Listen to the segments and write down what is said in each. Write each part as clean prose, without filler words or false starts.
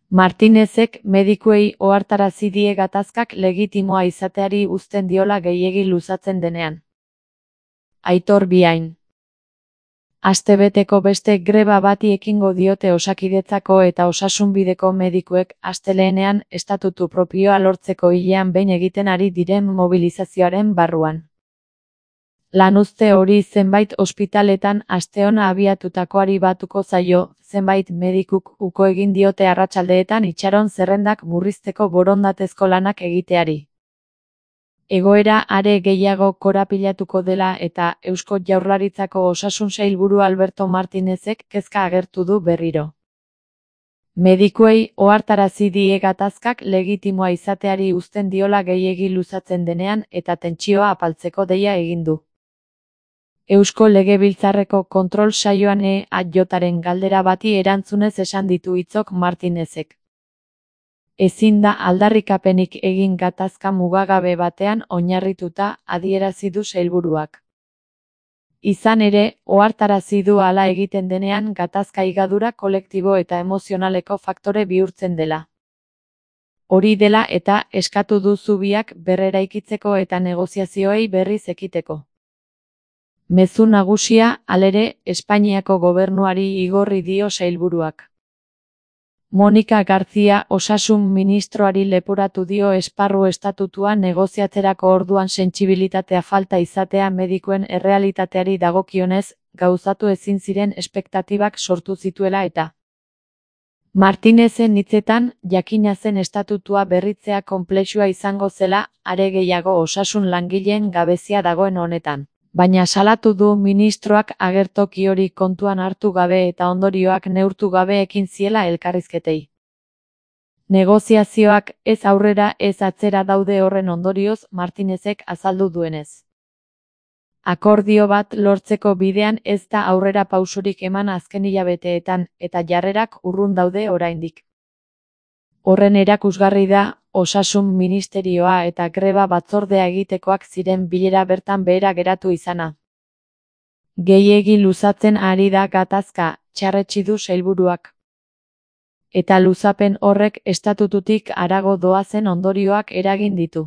Martinezek medikuei ohartarazi die gatazkak legitimoa izateari uzten diola gehiegi luzatzen denean. Aitor Biain. Astebeteko beste greba bati ekingo diote Osakidetzako eta Osasunbideko medikuek astelehenean estatutu propioa lortzeko hilean behin egiten ari diren mobilizazioaren barruan. Lanuzte hori zenbait ospitaletan asteon abiatutakoari batuko zaio, zenbait medikuk uko egin diote arratsaldeetan itxaron zerrendak murrizteko borondatezko lanak egiteari. Egoera are gehiago korapilatuko dela eta Eusko Jaurlaritzako Osasun Sailburu Alberto Martinezek kezka agertu du berriro. Medikuei ohartarazi die gatazkak legitimoa izateari uzten diola gehiegi luzatzen denean eta tentsioa apaltzeko deia egin du. Eusko Legebiltzarreko kontrol saioan EAJaren galdera bati erantzunez esan ditu hitzok Martinezek. Ezin da aldarrikapenik egin gatazka mugagabe batean oinarrituta, adierazi du sailburuak. Izan ere, ohartarazi du hala egiten denean gatazka higadura kolektibo eta emozionaleko faktore bihurtzen dela. Hori dela eta eskatu du zubiak berreraikitzeko eta negoziazioei berriz ekiteko. Mezu nagusia, halere, Espainiako gobernuari igorri dio sailburuak. Monika García Osasun ministroari leporatu dio esparru estatutua negoziatzerako orduan sentsibilitatea falta izatea medikuen errealitateari dagokionez, gauzatu ezin ziren espektatibak sortu zituela eta. Martinezen hitzetan, jakina zen estatutua berritzea konplexua izango zela, are gehiago osasun langileen gabezia dagoen honetan. Baina salatu du ministroak agertoki hori kontuan hartu gabe eta ondorioak neurtu gabe ekin ziela elkarrizketei. Negoziazioak ez aurrera ez atzera daude horren ondorioz Martinezek azaldu duenez. Akordio bat lortzeko bidean ez da aurrera pausurik eman azken hilabeteetan eta jarrerak urrun daude oraindik. Horren erakusgarri da, Osasun Ministerioa eta greba batzordea egitekoak ziren bilera bertan behera geratu izana. Gehiegi luzatzen ari da gatazka, txarretsi du sailburuak. Eta luzapen horrek estatututik harago doazen ondorioak eragin ditu.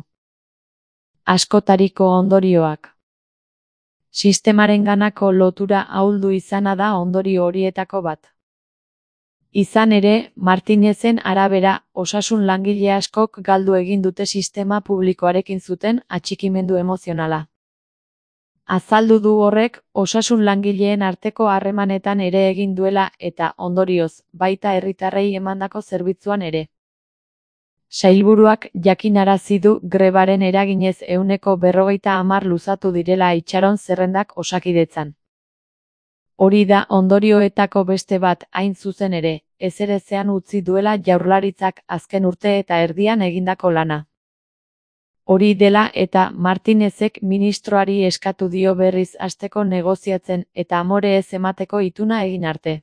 Askotariko ondorioak. Sistemarenganako lotura ahuldu izana da ondorio horietako bat. Izan ere, Martinezen arabera, osasun langile askok galdu egin dute sistema publikoarekin zuten atxikimendu emozionala. Azaldu du horrek, osasun langileen arteko harremanetan ere egin duela eta, ondorioz, baita herritarrei emandako zerbitzuan ere. Sailburuak jakinarazi du grebaren eraginez 150 luzatu direla itxaron zerrendak Osakidetzan. Hori da ondorioetako beste bat, hain zuzen ere, ezerezean utzi duela Jaurlaritzak azken urte eta erdian egindako lana. Hori dela eta Martinezek ministroari eskatu dio berriz hasteko negoziatzen eta amore ez emateko ituna egin arte.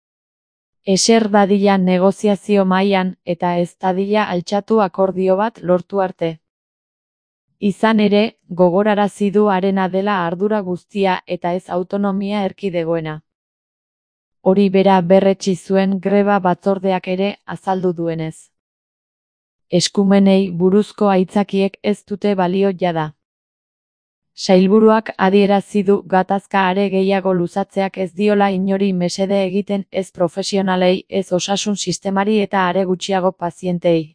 Eser dadila negoziazio mahaian eta ez dadila altxatu akordio bat lortu arte. Izan ere, gogorarazi du harena dela ardura guztia eta ez autonomia erkidegoena. Hori bera berretsi zuen greba batzordeak ere azaldu duenez. Eskumenei buruzko aitzakiek ez dute balio jada. Sailburuak adierazi du gatazka are gehiago luzatzeak ez diola inori mesede egiten ez profesionalei ez osasun sistemari eta are gutxiago pazientei.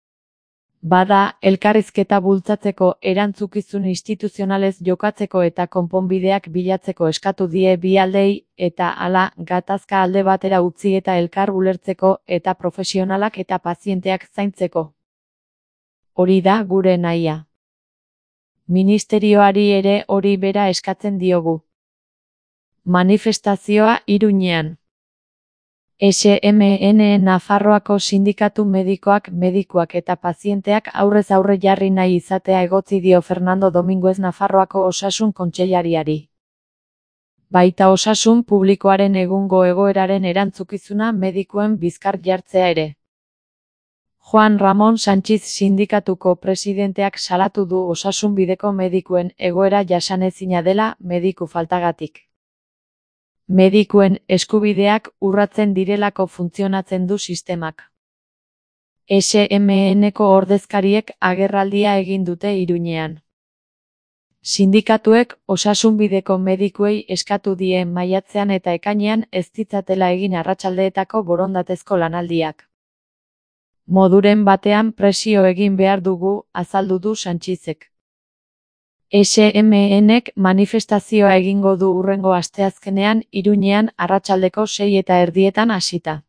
Bada, elkarrizketa bultzatzeko erantzukizun instituzionalez jokatzeko eta konponbideak bilatzeko eskatu die bi aldei eta hala gatazka alde batera utzi eta elkar ulertzeko eta profesionalak eta pazienteak zaintzeko. Hori da gure nahia. Ministerioari ere hori bera eskatzen diogu. Manifestazioa Iruñean. SMN Nafarroako sindikatu medikuak eta pazienteak aurrez aurre jarri nahi izatea egotzi dio Fernando Dominguez Nafarroako osasun kontseilariari. Baita osasun publikoaren egungo egoeraren erantzukizuna medikuen bizkar jartzea ere. Juan Ramón Sánchez sindikatuko presidenteak salatu du Osasunbideko medikuen egoera jasanezina dela mediku faltagatik. Medikuen eskubideak urratzen direlako funtzionatzen du sistemak. SMN-ko ordezkariek agerraldia egin dute Iruñean. Sindikatuek osasunbideko medikuei eskatu die maiatzean eta ekainean ez ditzatela egin arratsaldeetako borondatezko lanaldiak. Moduren batean presio egin behar dugu, azaldu du Sanchizek. SMN-ek manifestazioa egingo du hurrengo asteazkenean Iruñean arratsaldeko 6:30 hasita.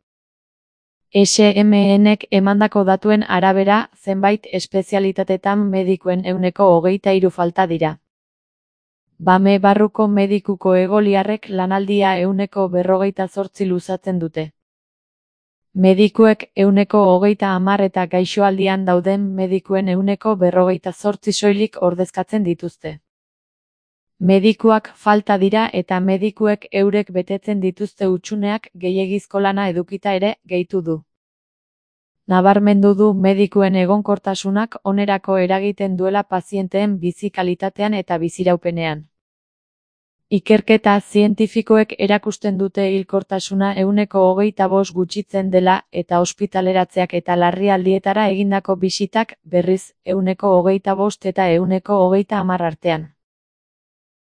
SMN-ek emandako datuen arabera, zenbait espezialitatetan medikuen 23% falta dira. Bame barruko medikuko egoliarrek lanaldia 48% luzatzen dute. Medikuek 30% eta gaixoaldian dauden medikuen 48% soilik ordezkatzen dituzte. Medikuak falta dira eta medikuek eurek betetzen dituzte hutsuneak gehiegizko lana edukita ere, gehitu du. Nabarmendu du medikuen egonkortasunak onerako eragiten duela pazienteen bizi kalitatean eta biziraupenean. Ikerketa zientifikoek erakusten dute hilkortasuna 25% gutxitzen dela eta ospitaleratzeak eta larrialdietara egindako bisitak, berriz, 25% eta 30% artean.